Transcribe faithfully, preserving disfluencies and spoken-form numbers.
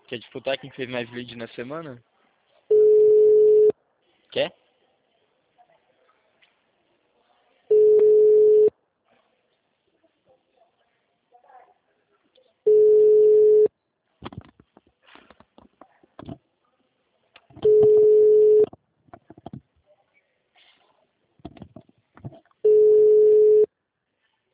Quer disputar quem fez mais lead na semana? Quer?